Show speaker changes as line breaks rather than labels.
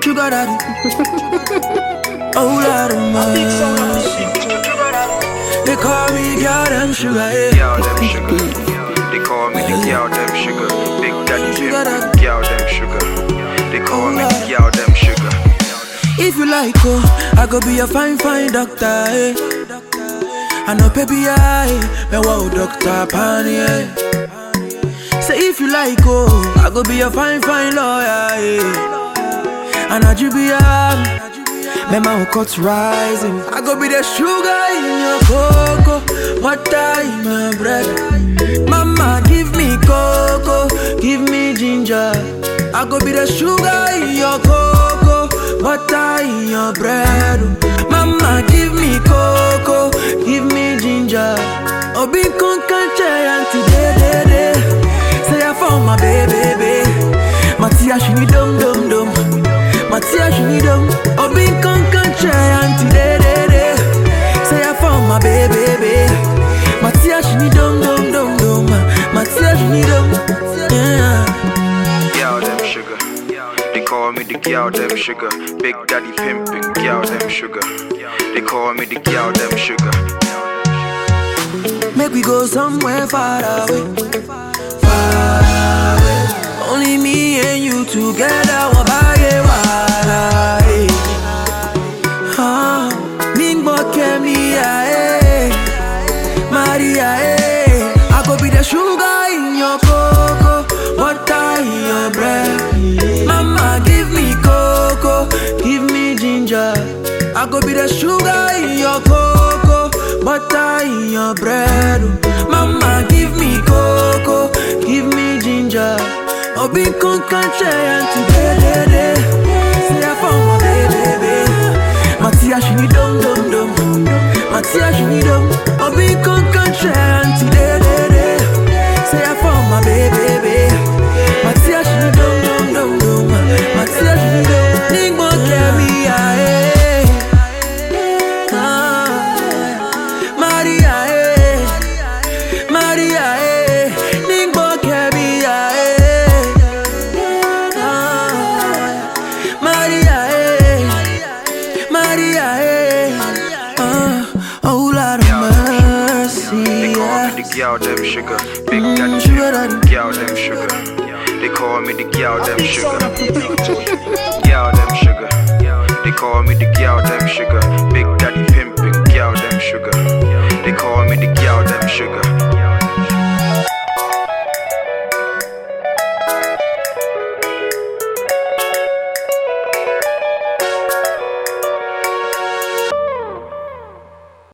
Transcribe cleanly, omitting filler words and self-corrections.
Sugar daddy. Oh Lord of mercy. They call me girl them sugar, yeah.
Girl them sugar. They call me the girl them sugar. Big daddy pimp, girl them sugar. They call me the girl them sugar.
If you like, oh, I go be a fine doctor, eh. I know baby, me wow doctor Pani, eh. Say if you like, oh, I go be a fine lawyer, eh. And I be me my cuts rising. I go be the sugar in your cocoa, butter in your bread. Mama give me cocoa, give me ginger. I go be the sugar in your cocoa, butter in your bread. Mama give me cocoa, give me ginger. Obi con canche anti de. Say I found my baby. Matia she need dum. Matia she need dum. Obi con canche anti de. Say I found my baby. Matia she need dum. Matia she need dum. Yeah.
Girl them sugar. They call me the girl them sugar. Big daddy pimpin', girl them sugar. They call me the girl them sugar.
Make we go somewhere far away. Only me and you together. Ningbo Kemia, Maria, I go be the sugar in your cocoa, butter in your bread. Mama give me cocoa, give me ginger. I go be the sugar in your cocoa, butter in your bread. Mama give me cocoa, give me ginger. Obi con canche anti de. Say I found my baby. Matia she need dum. Matia she need dum. Obi con canche anti de. Say I found my baby. Matia she need dum. Matia she need dum. Ningbo Kemia, Maria, Ningbo Kemia, oh Lord of mercy.
They call me the girl them sugar. Big daddy pimp, girl them sugar. They call me the girl them sugar. Girl them sugar. They call me the girl them sugar. Big